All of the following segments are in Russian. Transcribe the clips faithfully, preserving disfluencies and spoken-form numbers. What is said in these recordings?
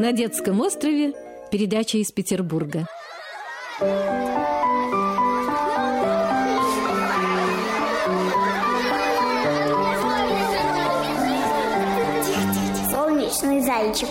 на детском острове. Передача из Петербурга. Солнечный зайчик.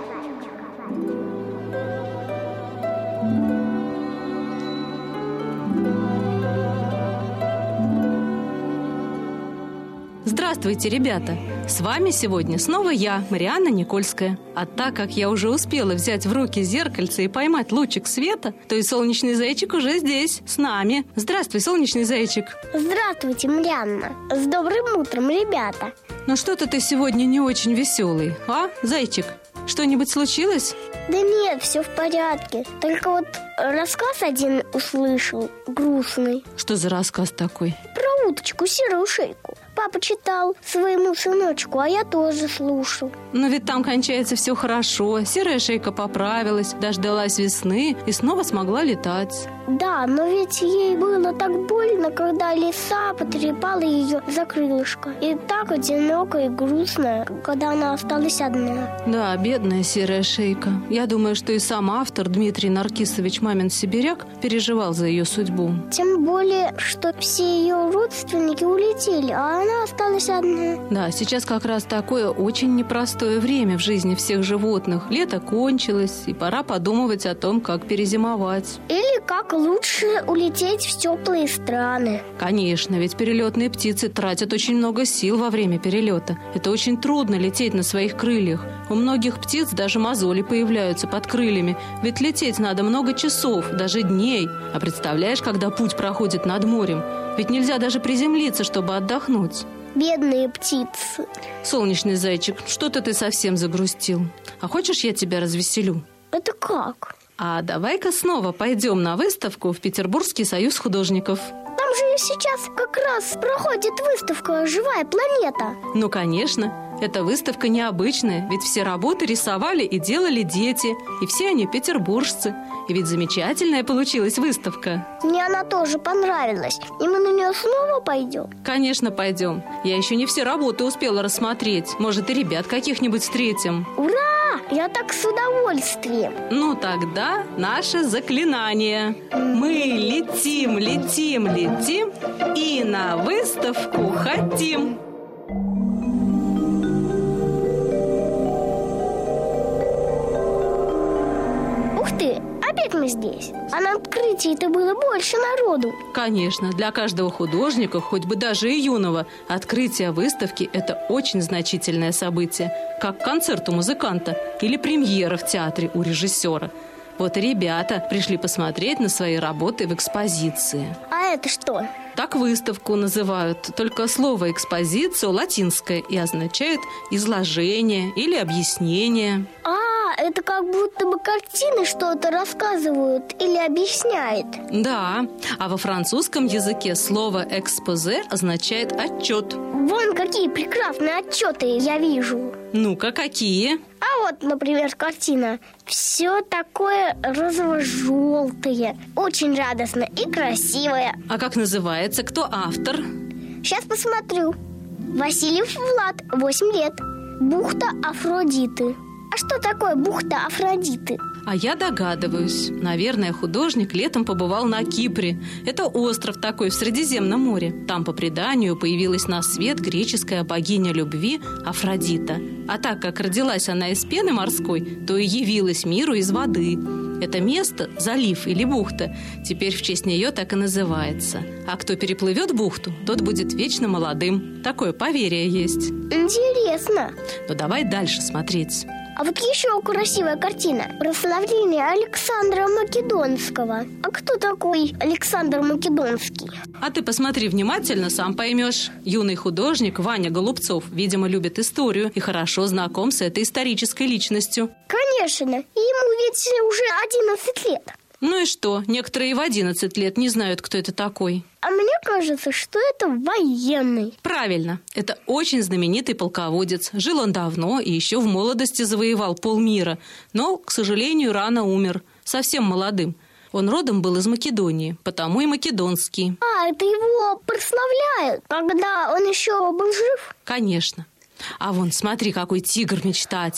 Здравствуйте, ребята! С вами сегодня снова я, Марианна Никольская. А так как я уже успела взять в руки зеркальце и поймать лучик света, то и солнечный зайчик уже здесь, с нами. Здравствуй, солнечный зайчик! Здравствуйте, Марианна! С добрым утром, ребята! Ну что-то ты сегодня не очень веселый, а, зайчик? Что-нибудь случилось? Да нет, все в порядке. Только вот рассказ один услышал, грустный. Что за рассказ такой? Про уточку, серую шейку. Папа читал своему сыночку, а я тоже слушал. Но ведь там кончается все хорошо. Серая шейка поправилась, дождалась весны и снова смогла летать. Да, но ведь ей было так больно, когда лиса потрепала ее за крылышко. И так одиноко и грустно, когда она осталась одна. Да, бедная серая шейка. Я думаю, что и сам автор Дмитрий Наркисович Мамин-Сибиряк переживал за ее судьбу. Тем более, что все ее родственники улетели, а она осталась одна. Да, сейчас как раз такое очень непростое время в жизни всех животных. Лето кончилось, и пора подумывать о том, как перезимовать. Или как лучше улететь в теплые страны. Конечно, ведь перелетные птицы тратят очень много сил во время перелета. Это очень трудно лететь на своих крыльях. У многих птиц даже мозоли появляются под крыльями. Ведь лететь надо много часов, даже дней. А представляешь, когда путь проходит над морем? Ведь нельзя даже приземлиться, чтобы отдохнуть. Бедные птицы. Солнечный зайчик, что-то ты совсем загрустил. А хочешь, я тебя развеселю? Это как? А давай-ка снова пойдем на выставку в Петербургский союз художников. Там же сейчас как раз проходит выставка «Живая планета». Ну, конечно. Эта выставка необычная, ведь все работы рисовали и делали дети. И все они петербуржцы. И ведь замечательная получилась выставка. Мне она тоже понравилась. И мы на нее снова пойдем? Конечно, пойдем. Я еще не все работы успела рассмотреть. Может, и ребят каких-нибудь встретим. Ура! Я так с удовольствием. Ну, тогда наше заклинание. Мы летим, летим, летим и на выставку хотим. Опять мы здесь. А на открытии-то было больше народу. Конечно, для каждого художника, хоть бы даже и юного, открытие выставки – это очень значительное событие, как концерт у музыканта или премьера в театре у режиссера. Вот и ребята пришли посмотреть на свои работы в экспозиции. А это что? Так выставку называют, только слово «экспозиция» латинское и означает «изложение» или «объяснение». А, это как будто бы картины что-то рассказывают или объясняют. Да, а во французском языке слово «экспозе» означает «отчет». Вон какие прекрасные отчеты я вижу. Ну-ка, какие? А вот, например, картина. Все такое розово-желтое, очень радостно и красивое. А как называется? Кто автор? Сейчас посмотрю. Васильев Влад, восемь лет. Бухта Афродиты. А что такое бухта Афродиты? А я догадываюсь. Наверное, художник летом побывал на Кипре. Это остров такой в Средиземном море. Там, по преданию, появилась на свет греческая богиня любви Афродита. А так как родилась она из пены морской, то и явилась миру из воды. Это место, залив или бухта, теперь в честь нее так и называется. А кто переплывет бухту, тот будет вечно молодым. Такое поверье есть. Интересно. Ну давай дальше смотреть. А вот еще красивая картина. Прославление Александра Македонского. А кто такой Александр Македонский? А ты посмотри внимательно, сам поймешь. Юный художник Ваня Голубцов, видимо, любит историю и хорошо знаком с этой исторической личностью. Конечно, ему ведь уже одиннадцать лет. Ну и что? Некоторые и в одиннадцать лет не знают, кто это такой. А мне кажется, что это военный. Правильно. Это очень знаменитый полководец. Жил он давно и еще в молодости завоевал полмира. Но, к сожалению, рано умер. Совсем молодым. Он родом был из Македонии, потому и македонский. А, это его прославляют, когда он еще был жив? Конечно. А вон, смотри, какой тигр-мечтатель.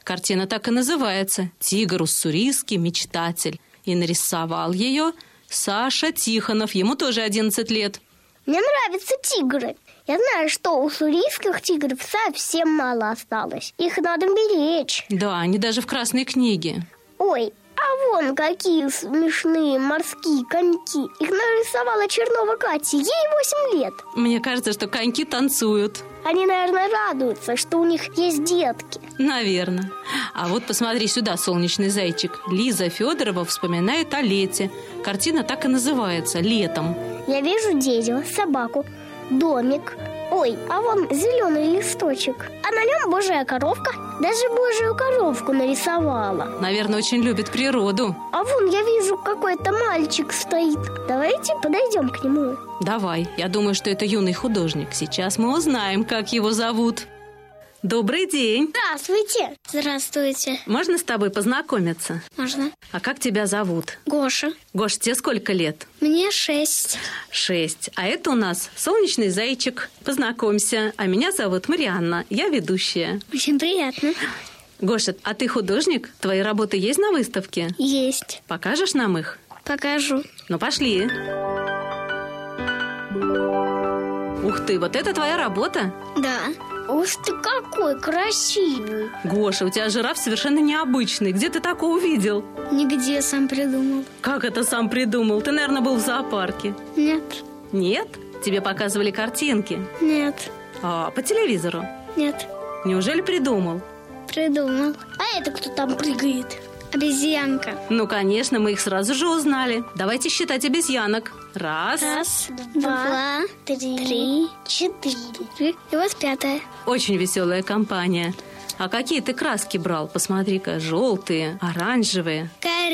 Картина так и называется «Тигр уссурийский мечтатель». И нарисовал ее Саша Тихонов, ему тоже одиннадцать лет. Мне нравятся тигры. Я знаю, что у уссурийских тигров совсем мало осталось. Их надо беречь. Да, они даже в Красной книге. Ой, а вон какие смешные морские коньки. Их нарисовала Чернова Катя, ей восемь лет. Мне кажется, что коньки танцуют. Они, наверное, радуются, что у них есть детки. Наверное. А вот посмотри сюда, солнечный зайчик. Лиза Федорова вспоминает о лете. Картина так и называется «Летом». Я вижу дерево, собаку, домик. Ой, а вон зеленый листочек. А на нем божья коровка. Даже божью коровку нарисовала. Наверное, очень любит природу. А вон я вижу, какой-то мальчик стоит. Давайте подойдем к нему. Давай, я думаю, что это юный художник. Сейчас мы узнаем, как его зовут. Добрый день. Здравствуйте. Здравствуйте. Можно с тобой познакомиться? Можно. А как тебя зовут? Гоша. Гош, тебе сколько лет? Мне шесть. Шесть. А это у нас солнечный зайчик. Познакомься. А меня зовут Марианна. Я ведущая. Очень приятно. Гоша, а ты художник? Твои работы есть на выставке? Есть. Покажешь нам их? Покажу. Ну, пошли. Ух ты, вот это твоя работа? Да. Уж ты какой красивый. Гоша, у тебя жираф совершенно необычный. Где ты такого увидел? Нигде, сам придумал. Как это сам придумал? Ты, наверное, был в зоопарке. Нет. Нет? Тебе показывали картинки? Нет. А, по телевизору? Нет. Неужели придумал? Придумал. А это кто там прыгает? Обезьянка. Ну, конечно, мы их сразу же узнали. Давайте считать обезьянок. Раз. Раз, два, три, три, четыре. И вот пятая. Очень веселая компания. А какие ты краски брал? Посмотри-ка, желтые, оранжевые.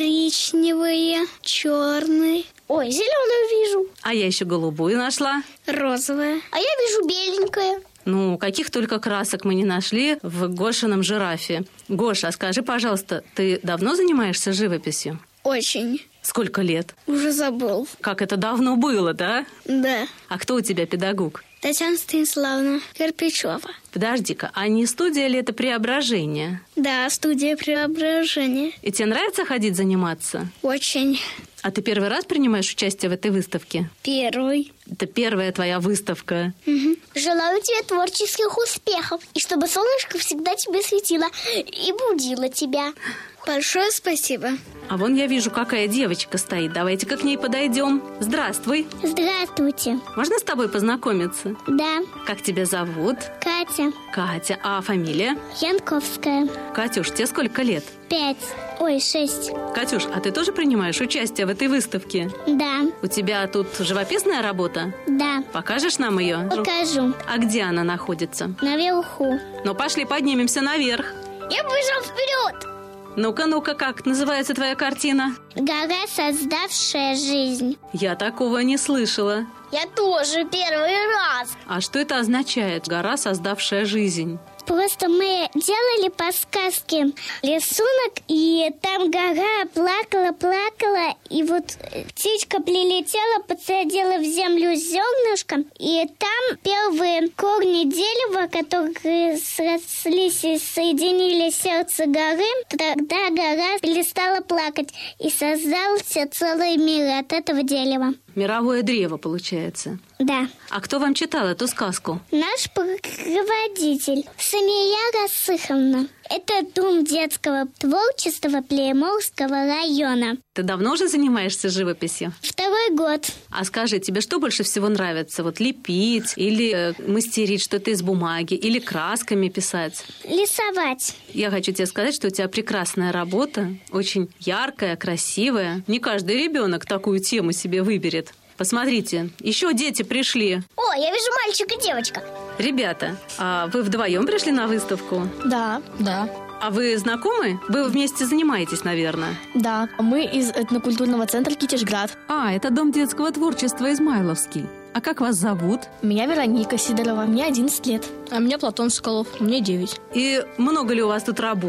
Коричневые, черные. Ой, зеленую вижу. А я еще голубую нашла. Розовая. А я вижу беленькая. Ну, каких только красок мы не нашли в Гошином жирафе. Гоша, а скажи, пожалуйста, ты давно занимаешься живописью? Очень. Сколько лет? Уже забыл. Как это давно было, да? Да. А кто у тебя педагог? Татьяна Станиславовна Карпичева. Подожди-ка, а не студия ли это Преображение? Да, студия Преображения. И тебе нравится ходить заниматься? Очень. А ты первый раз принимаешь участие в этой выставке? Первый. Это первая твоя выставка. Угу. Желаю тебе творческих успехов. И чтобы солнышко всегда тебе светило и будило тебя. Большое спасибо. А вон я вижу, какая девочка стоит. Давайте-ка к ней подойдем. Здравствуй. Здравствуйте. Можно с тобой познакомиться? Да. Как тебя зовут? Катя. Катя. А фамилия? Янковская. Катюш, тебе сколько лет? Пять. Ой, шесть. Катюш, а ты тоже принимаешь участие в этой выставке? Да. У тебя тут живописная работа? Да. Покажешь нам ее? Покажу. А где она находится? Наверху. Ну, пошли поднимемся наверх. Я бежал вперед. Ну-ка, ну-ка, как называется твоя картина? Гора, создавшая жизнь. Я такого не слышала. Я тоже первый раз. А что это означает? Гора, создавшая жизнь. Просто мы делали по сказке рисунок, и там гора плакала, плакала, и вот птичка прилетела, подсадила в землю зернышко, и там первые корни дерева, которые срослись и соединили сердце горы, тогда гора перестала плакать, и создался целый мир от этого дерева. Мировое древо, получается. Да. А кто вам читал эту сказку? Наш руководитель Самия Расыховна. Это Дом детского творчества Племорского района. Ты давно уже занимаешься живописью? Второй год. А скажи, тебе что больше всего нравится? Вот лепить или э, мастерить что-то из бумаги, или красками писать? Рисовать. Я хочу тебе сказать, что у тебя прекрасная работа, очень яркая, красивая. Не каждый ребенок такую тему себе выберет. Посмотрите, еще дети пришли. О, я вижу мальчик и девочка. Ребята, а вы вдвоем пришли на выставку? Да, да. А вы знакомы? Вы вместе занимаетесь, наверное? Да, мы из этнокультурного центра Китежград. А, это Дом детского творчества Измайловский. А как вас зовут? Меня Вероника Сидорова, мне одиннадцать лет. А меня Платон Соколов, мне девять. И много ли у вас тут работ?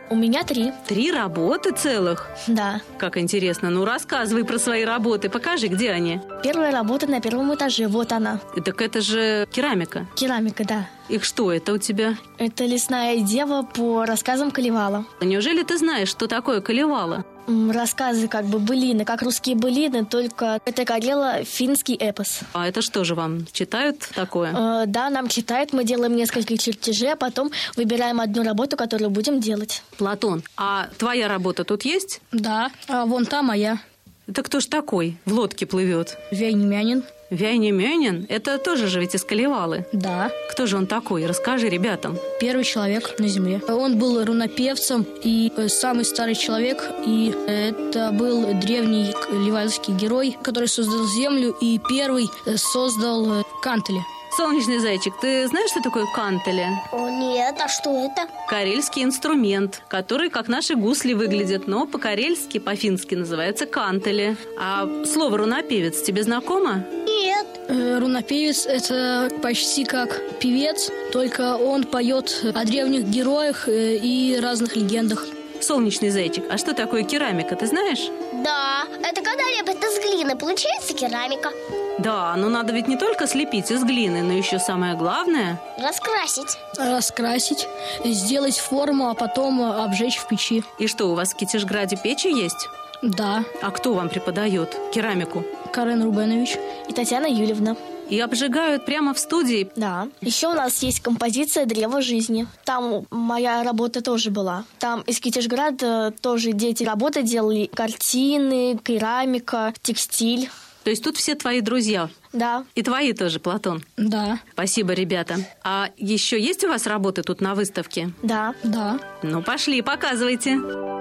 У меня три. Три работы целых? Да. Как интересно. Ну, рассказывай про свои работы. Покажи, где они. Первая работа на первом этаже. Вот она. Так это же керамика. Керамика, да. И что это у тебя? Это лесная дева по рассказам Калевала. Неужели ты знаешь, что такое Калевала? М, Рассказы как бы былины, как русские былины, только это Карела финский эпос. А это что же вам читают такое? Э, да, нам читают, мы делаем несколько чертежей, а потом выбираем одну работу, которую будем делать. Платон, а твоя работа тут есть? Да, а вон та моя. Это кто ж такой? В лодке плывет. Вейнемянин. Вяйнемёнин? Это тоже же ведь из Калевалы. Да. Кто же он такой? Расскажи ребятам. Первый человек на Земле. Он был рунопевцем и э, самый старый человек. И это был древний ливальский герой, который создал Землю и первый э, создал э, Кантели. Солнечный зайчик, ты знаешь, что такое кантеле? О, нет, а что это? Карельский инструмент, который как наши гусли выглядят, но по-карельски, по-фински называется кантеле. А слово рунопевец тебе знакомо? Нет. Э, рунопевец – это почти как певец, только он поет о древних героях э, и разных легендах. Солнечный зайчик, а что такое керамика, ты знаешь? Да, это когда лепят из глины, получается керамика. Да, но надо ведь не только слепить из глины, но еще самое главное... Раскрасить. Раскрасить, сделать форму, а потом обжечь в печи. И что, у вас в Китежграде печи есть? Да. А кто вам преподает керамику? Карен Рубенович. И Татьяна Юльевна. И обжигают прямо в студии? Да. Еще у нас есть композиция «Древо жизни». Там моя работа тоже была. Там из Китежграда тоже дети работы делали. Картины, керамика, текстиль. То есть тут все твои друзья? Да. И твои тоже, Платон? Да. Спасибо, ребята. А еще есть у вас работы тут на выставке? Да. Да. Ну, пошли, показывайте.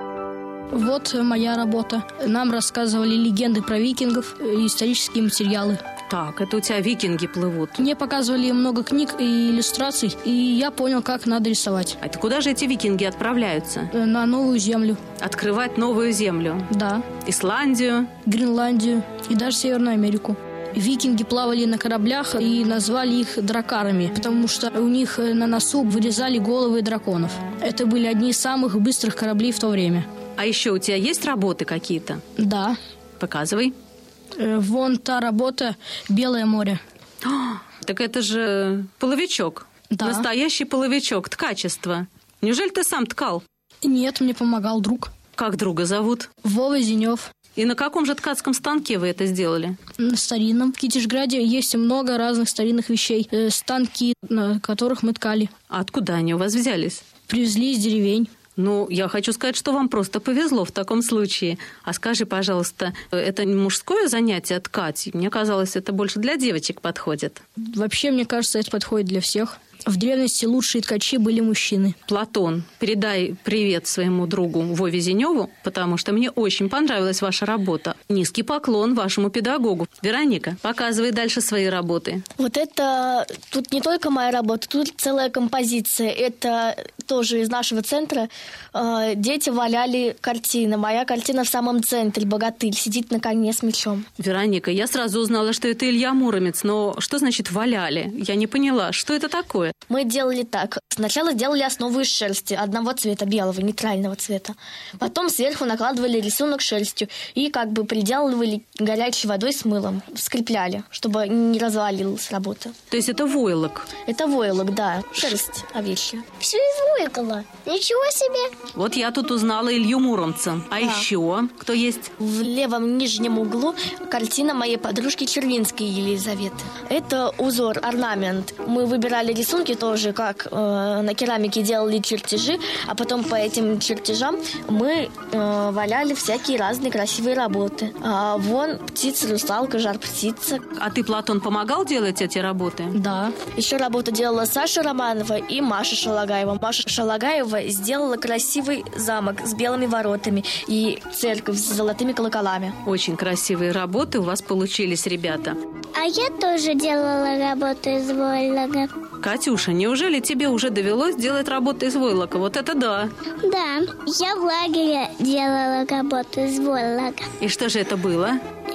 Вот моя работа. Нам рассказывали легенды про викингов и исторические материалы. Так, это у тебя викинги плывут. Мне показывали много книг и иллюстраций, и я понял, как надо рисовать. А это куда же эти викинги отправляются? Э, На новую землю. Открывать новую землю. Да. Исландию. Гренландию и даже Северную Америку. Викинги плавали на кораблях и назвали их дракарами, потому что у них на носу вырезали головы драконов. Это были одни из самых быстрых кораблей в то время. А еще у тебя есть работы какие-то? Да. Показывай. Э, Вон та работа «Белое море». О, так это же половичок. Да. Настоящий половичок, ткачество. Неужели ты сам ткал? Нет, мне помогал друг. Как друга зовут? Вова Зинев. И на каком же ткацком станке вы это сделали? На старинном. В Китежграде есть много разных старинных вещей. Э, Станки, на которых мы ткали. А откуда они у вас взялись? Привезли из деревень. Ну, я хочу сказать, что вам просто повезло в таком случае. А скажи, пожалуйста, это мужское занятие ткать? Мне казалось, это больше для девочек подходит. Вообще, мне кажется, это подходит для всех. В древности лучшие ткачи были мужчины. Платон, передай привет своему другу Вове Зиневу, потому что мне очень понравилась ваша работа. Низкий поклон вашему педагогу. Вероника, показывай дальше свои работы. Вот это... Тут не только моя работа, тут целая композиция. Это тоже из нашего центра. Э, Дети валяли картины. Моя картина в самом центре. Богатырь сидит на коне с мечом. Вероника, я сразу узнала, что это Илья Муромец, но что значит «валяли»? Я не поняла, что это такое? Мы делали так. Сначала сделали основу из шерсти, одного цвета, белого, нейтрального цвета. Потом сверху накладывали рисунок шерстью и как бы приделывали горячей водой с мылом. Скрепляли, чтобы не развалилась работа. То есть это войлок? Это войлок, да. Шерсть овечья. Все из войлока. Ничего себе. Вот я тут узнала Илью Муромца. А Да. еще кто есть? В левом нижнем углу картина моей подружки Червинской Елизаветы. Это узор, орнамент. Мы выбирали рисунки тоже, как э, на керамике делали чертежи, а потом по этим чертежам мы э, валяли всякие разные красивые работы. А вон птица, русалка, жар-птица. А ты, Платон, помогал делать эти работы? Да. Еще работу делала Саша Романова и Маша Шалагаева. Маша Шалагаева сделала красивый замок с белыми воротами и церковь с золотыми колоколами. Очень красивые работы у вас получились, ребята. А я тоже делала работу из войлока. Катюша, неужели тебе уже довелось делать работу из войлока? Вот это да! Да, я в лагере делала работу из войлока. И что же это было?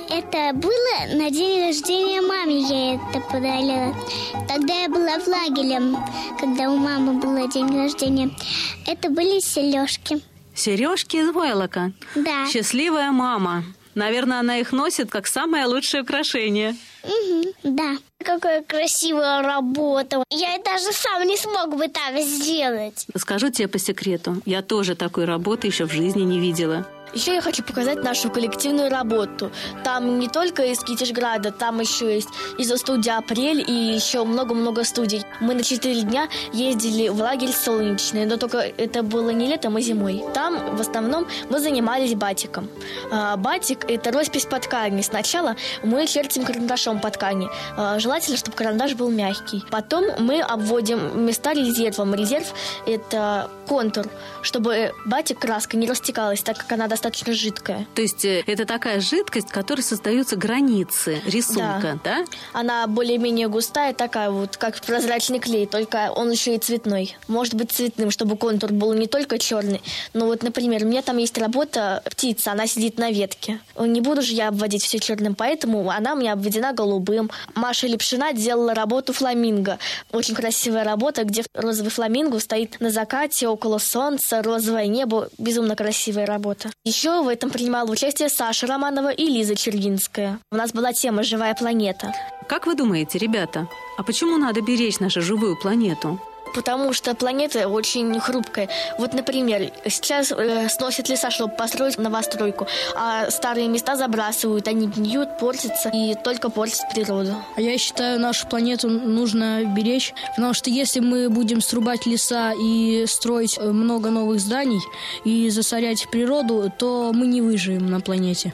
Это было на день рождения маме, я это подарила. Тогда я была в лагере, когда у мамы был день рождения. Это были сережки. Сережки из войлока? Да. Счастливая мама. Наверное, она их носит как самое лучшее украшение. Угу, да. Какая красивая работа. Я даже сам не смог бы так сделать. Скажу тебе по секрету, я тоже такой работы еще в жизни не видела. Еще я хочу показать нашу коллективную работу. Там не только из Китежграда, там еще есть из студии «Апрель» и еще много-много студий. Мы на четыре дня ездили в лагерь «Солнечный», но только это было не летом, а зимой. Там в основном мы занимались батиком. А, батик – это роспись по ткани. Сначала мы чертим карандашом по ткани. А, желательно, чтобы карандаш был мягкий. Потом мы обводим места резервом. Резерв – это контур, чтобы батик краска не растекалась, так как она достаточно жидкая. То есть это такая жидкость, в которой создаются границы рисунка, да? да? Она более-менее густая, такая вот, как прозрачный клей, только он еще и цветной. Может быть цветным, чтобы контур был не только черный. Но вот, например, у меня там есть работа птица, она сидит на ветке. Не буду же я обводить все черным, поэтому она у меня обведена голубым. Маша Лепшина делала работу фламинго. Очень красивая работа, где розовый фламинго стоит на закате, около солнца, розовое небо. Безумно красивая работа. Еще в этом принимала участие Саша Романова и Лиза Червинская. У нас была тема «Живая планета». Как вы думаете, ребята, а почему надо беречь нашу живую планету? Потому что планета очень хрупкая. Вот, например, сейчас э, сносят леса, чтобы построить новостройку, а старые места забрасывают, они гниют, портятся и только портят природу. А я считаю, нашу планету нужно беречь, потому что если мы будем срубать леса и строить много новых зданий и засорять природу, то мы не выживем на планете.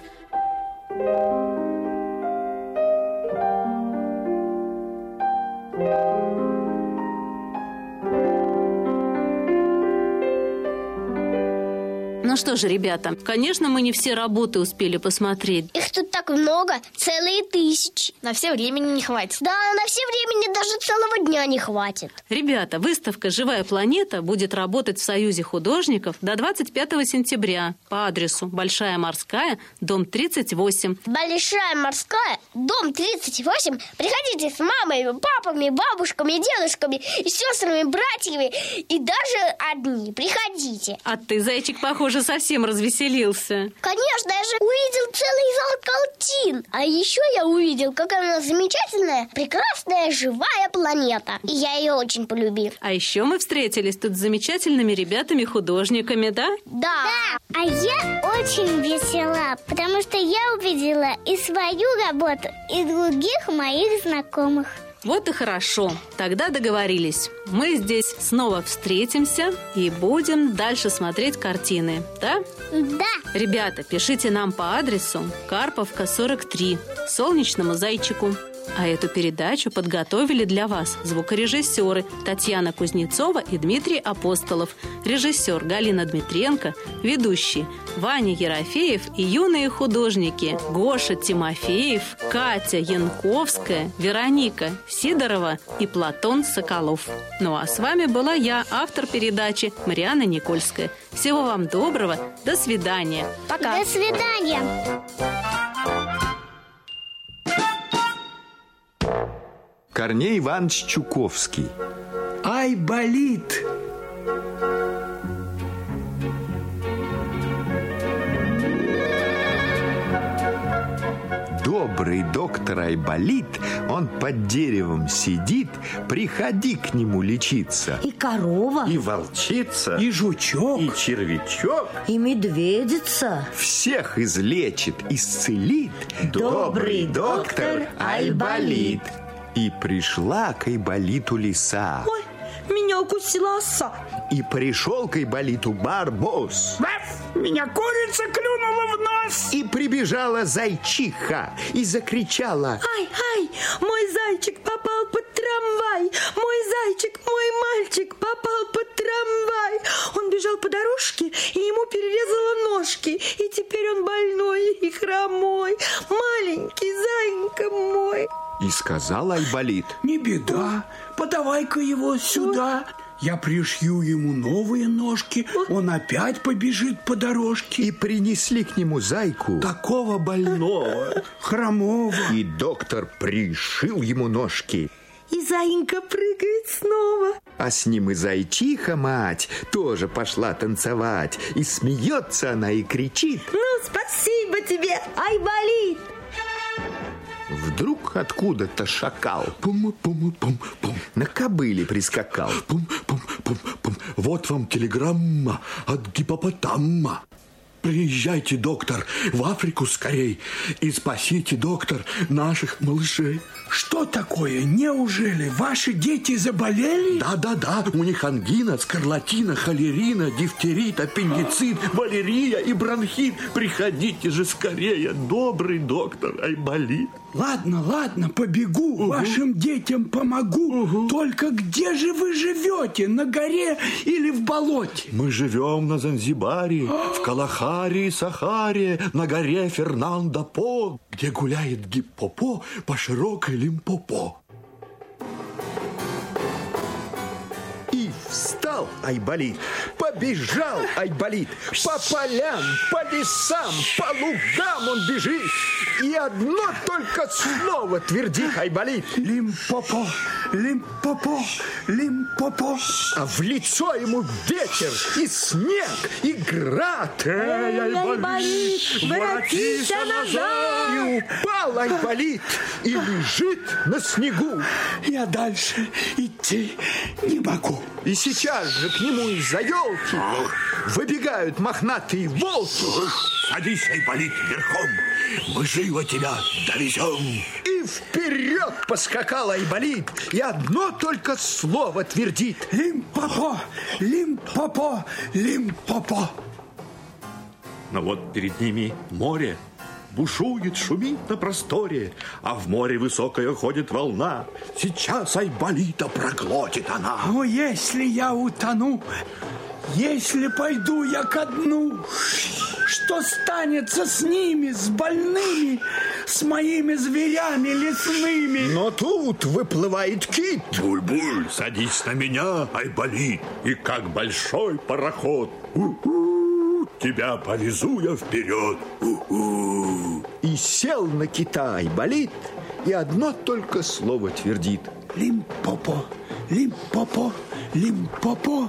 Ну что же, ребята, конечно, мы не все работы успели посмотреть. Их тут так много, целые тысячи. На все времени не хватит. Да, на все времени даже целого дня не хватит. Ребята, выставка «Живая планета» будет работать в Союзе художников до двадцать пятого сентября по адресу Большая Морская, дом тридцать восемь. Большая Морская, дом тридцать восемь. Приходите с мамой, папами, бабушками, дедушками, и сестрами, братьями и даже одни. Приходите. А ты, зайчик, похоже, совсем развеселился. Конечно, я же увидел целый зал картин. А еще я увидел, какая у нас замечательная, прекрасная, живая планета. И я ее очень полюбил. А еще мы встретились тут с замечательными ребятами-художниками, да? Да. Да. А я очень весела, потому что я увидела и свою работу, и других моих знакомых. Вот и хорошо. Тогда договорились. Мы здесь снова встретимся и будем дальше смотреть картины, да? Да. Ребята, пишите нам по адресу Карповка, сорок три, Солнечному зайчику. А эту передачу подготовили для вас звукорежиссеры Татьяна Кузнецова и Дмитрий Апостолов, режиссер Галина Дмитренко, ведущие Ваня Ерофеев и юные художники Гоша Тимофеев, Катя Янковская, Вероника Сидорова и Платон Соколов. Ну а с вами была я, автор передачи Марианна Никольская. Всего вам доброго, до свидания. Пока. До свидания. Корней Иванович Чуковский. Айболит. Добрый доктор Айболит, он под деревом сидит, приходи к нему лечиться. И корова, и волчица, и жучок, и червячок, и медведица. Всех излечит, исцелит добрый доктор Айболит. И пришла к Айболиту лиса. Ой, меня укусила оса. И пришел к Айболиту барбос. Ваф, меня курица клюнула в нос. И прибежала зайчиха и закричала: ай, ай, мой зайчик попал под трамвай. Мой зайчик, мой мальчик попал под трамвай. Он бежал по дорожке, и ему перерезало ножки. И теперь он больной и хромой. Маленький зайка мой. И сказал Айболит: не беда, подавай-ка его сюда. Я пришью ему новые ножки, он опять побежит по дорожке. И принесли к нему зайку, Такого больного, хромого. и доктор пришил ему ножки. И заинька прыгает снова. А с ним и зайчиха мать тоже пошла танцевать. И смеется она и кричит. Ну, спасибо тебе, Айболит. Вдруг откуда-то шакал Пум-пум-пум-пум. на кобыле прискакал. Пум-пум-пум-пум. Вот вам телеграмма от гипопотама. Приезжайте, доктор, в Африку скорей и спасите, доктор, наших малышей. Что такое? Неужели ваши дети заболели? Да-да-да, у них ангина, скарлатина, холерина, дифтерит, аппендицит, малярия и бронхит. Приходите же скорее, добрый доктор Айболит. Ладно, ладно, побегу, угу. вашим детям помогу. Угу. Только где же вы живете? На горе или в болоте? Мы живем на Занзибаре, в Калахаре и Сахаре, на горе Фернандо-По, где гуляет гиппопо по широкой Лимпопо. И встал Айболит, побежал Айболит, по полям, по лесам, по лугам он бежит. И одно только слово твердит Айболит. Лимпопо, Лимпопо, Лимпопо. А в лицо ему ветер и снег, и град. Эй, Айболит, воротись назад. И упал Айболит и лежит на снегу. Я дальше идти не могу. И сейчас же к нему из-за елки выбегают мохнатые волки. Садись, Айболит, верхом, мы живо тебя довезем. И вперед поскакал Айболит, и одно только слово твердит. Лимпопо, Лимпопо, Лимпопо. Но вот перед ними море. Бушует, шумит на просторе, а в море высокая ходит волна. Сейчас Айболита проглотит она. Но если я утону, если пойду я ко дну, что станется с ними, с больными, с моими зверями лесными? Но тут выплывает кит. Буль-буль, садись на меня, Айболит, и как большой пароход. У-у, тебя повезу я вперед. У-у. И сел на кита Айболит, и одно только слово твердит. Лимпопо, Лимпопо, Лимпопо.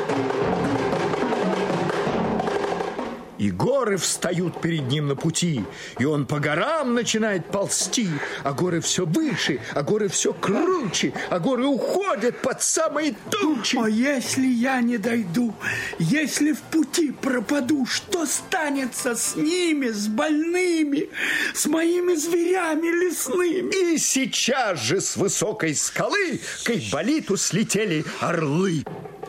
И горы встают перед ним на пути, и он по горам начинает ползти, а горы все выше, а горы все круче, а горы уходят под самые тучи. А если я не дойду, если в пути пропаду, что станется с ними, с больными, с моими зверями лесными? И сейчас же с высокой скалы к Айболиту слетели орлы.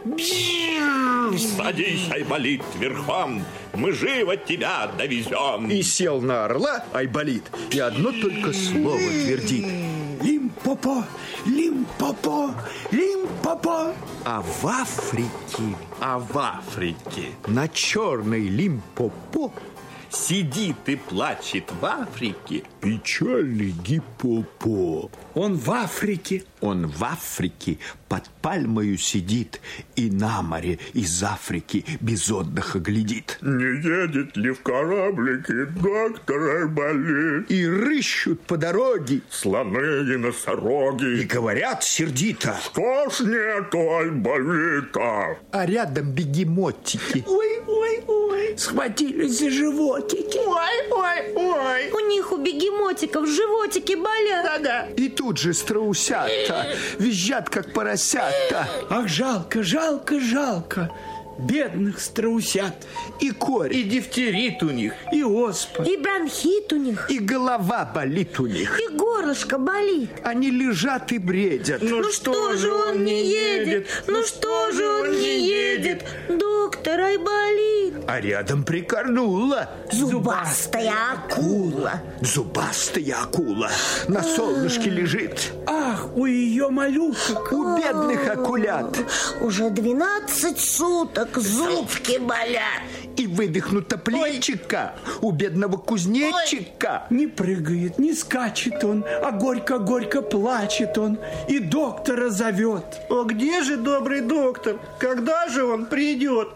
Садись, Айболит, верхом, мы живо тебя довезем. И сел на орла Айболит, и одно только слово твердит. Лимпопо, Лимпопо, Лимпопо. А в Африке, А в Африке на черной Лимпопо, сидит и плачет в Африке печальный гиппопо. Он в Африке. Он в Африке под пальмою сидит и на море из Африки без отдыха глядит. Не едет ли в кораблике доктор Айболит? И рыщут по дороге Слоны и носороги. и говорят сердито. Что ж нету Айболита? А рядом бегемотики. Ой, ой, ой. Схватились за животики. Ой, ой, ой. У них, у бегемотиков, животики болят. Да-да. И тут же страусята визжат, как поросята. Ах, жалко, жалко, жалко бедных страусят. И корь, И дифтерит у них, и оспа. И бронхит у них, и голова болит у них. и горлышко болит. Они лежат и бредят. Ну что же он не едет? Ну что же он не едет? Доктор Айболит. а рядом прикорнула Зубастая акула. Зубастая акула на солнышке лежит. Ах, у ее малюток. У бедных акулят. Уже двенадцать суток зубки болят. И выдохнуто плечика у бедного кузнечика. Не прыгает, не скачет он, а горько-горько плачет он. И доктора зовет. А где же добрый доктор? Когда же он придет?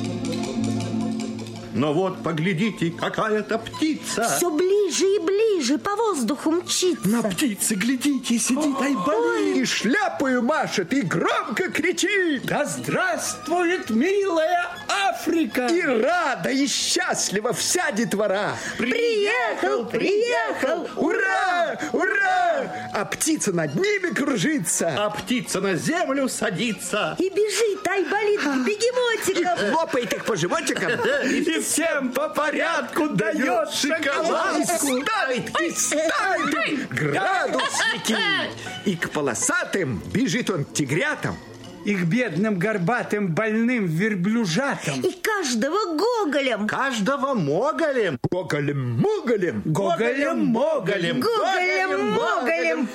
Но вот поглядите, какая-то птица. Все ближе и ближе по воздуху мчится. На птице, глядите, сидит Айболит. И шляпою машет, и громко кричит. Да здравствует милая Африка! И рада, и счастлива вся детвора. Приехал, приехал! Ура, ура! А птица над ними кружится. А птица на землю садится. И бежит Айболит к бегемотикам. И хлопает их по животикам. И всем по порядку дает шоколадку. И ставит, и ставит градусники. И к полосатым бежит он тигрятам. И к бедным горбатым больным верблюжатам. И каждого гоголем. Каждого моголем. Гоголем-моголем. Гоголем-моголем. Гоголем-моголем.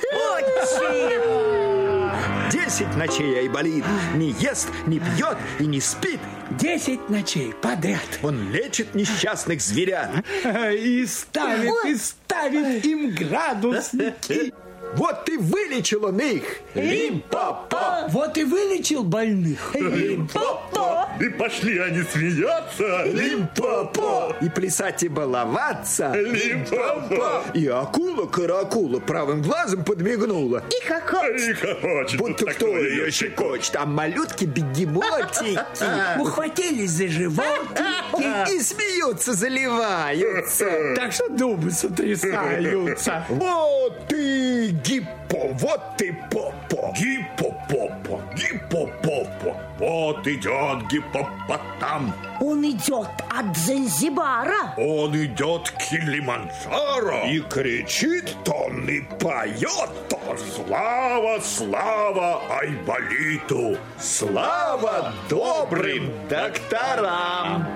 Очень. Десять ночей Айболит не ест, не пьет и не спит. Десять ночей подряд. Он лечит несчастных зверят. И ставит, и ставит им градусники. Вот и вылечил он их. Лим-па-па. Вот и вылечил больных. Лим-па-па. И пошли они смеяться. Лим-па-па. И плясать и баловаться. Лим-па-па. И акула-каракула правым глазом подмигнула. И хохочет. И хохочет. Будто кто ее щекочет. А малютки-бегемотики Ухватились за животики и смеются, заливаются. Так что дубы сотрясаются. Вот ты гиппо, вот ты попо. Гиппопопо, гиппопопо. Вот идет гиппопотам. Он идет от Занзибара. Он идет к Килиманджаро. И кричит он, и поет он. Слава, слава Айболиту. Слава добрым докторам.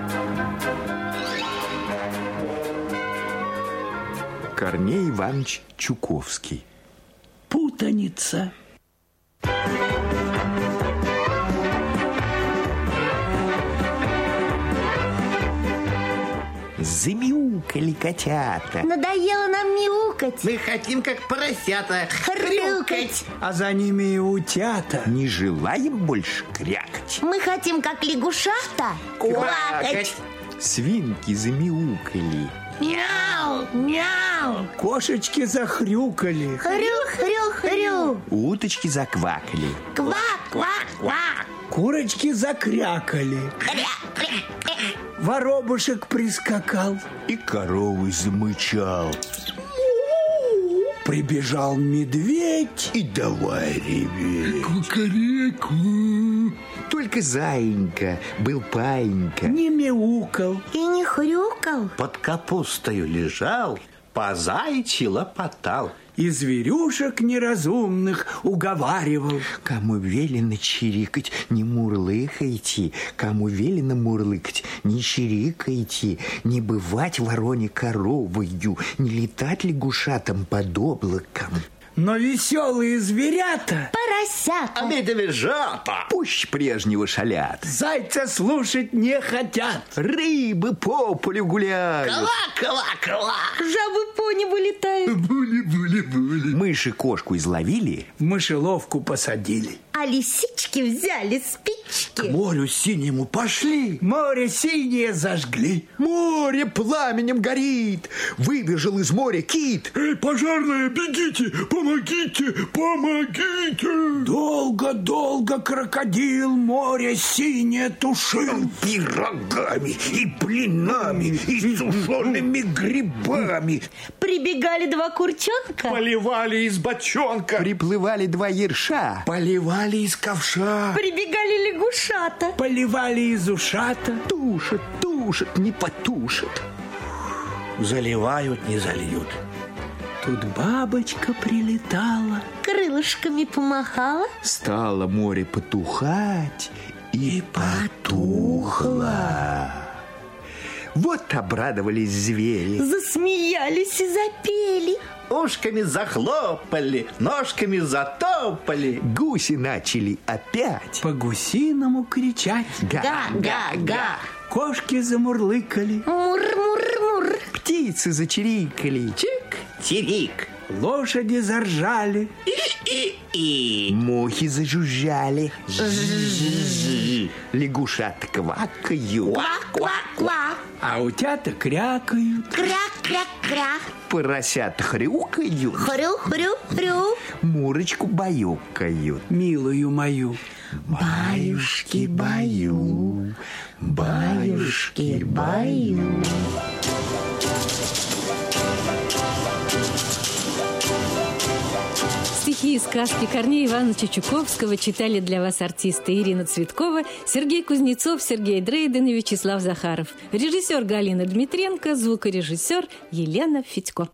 Корней Иванович Чуковский. Путаница. Замяукали котята. Надоело нам мяукать. Мы хотим, как поросята, Хрюкать. А за ними и утята. Не желаем больше крякать. Мы хотим, как лягушата, квакать. Свинки замяукали. Мяу, мяу. Кошечки захрюкали. Хрю-хрю-хрю. Уточки заквакали. Квак-квак-квак. Курочки закрякали. Воробушек прискакал. И коровы замычал. Прибежал медведь. И давай реветь. Кукареку. Только заинька был паинька. Не мяукал. И не хрюкал. под капустою лежал, по заячьи лопотал. И зверюшек неразумных уговаривал. Кому велено чирикать, не мурлыкайте. Кому велено мурлыкать, не чирикайте. Не бывать вороне коровою, не летать лягушатам под облаком. Но веселые зверята, Поросята. А медвежата Пусть прежнего шалят. зайца слушать не хотят. Рыбы по полю гуляют. ква-ква-ква. Жабы по небу летают. Були-були-були. Мыши кошку изловили. В мышеловку посадили. А лисички взяли К спички. морю синему пошли. Море синее зажгли. Море пламенем горит. Выбежал из моря кит. Эй, пожарные, бегите, помогите, помогите. Долго-долго крокодил море синее тушил. Пирогами и блинами, и сушеными грибами. Прибегали два курчонка. Поливали из бочонка. Приплывали два ерша. Поливали из ковша. Прибегали лягушата. Поливали из ушата. Тушат, тушат, не потушат. Заливают, не зальют. Тут бабочка прилетала. Крылышками помахала. Стало море потухать и потухло. Вот обрадовались звери. Засмеялись и запели. Ушками захлопали, ножками затопали. Гуси начали опять по-гусиному кричать. Га-га-га. Кошки замурлыкали. Мур-мур-мур. Птицы зачирикали. Чик-чирик. Лошади заржали. И-и-и. Мухи зажужжали. Жи-жи-жи. Лягушата квакают. Ква-ква-ква. А утята крякают. Кря-кря-кря. Поросята хрюкают. Хрю-хрю-хрю. Мурочку баюкают. Милую мою. Баюшки-баю, баюшки-баю. Стихи и сказки Корнея Ивановича Чуковского читали для вас артисты Ирина Цветкова, Сергей Кузнецов, Сергей Дрейден и Вячеслав Захаров. Режиссер Галина Дмитренко, звукорежиссер Елена Федько.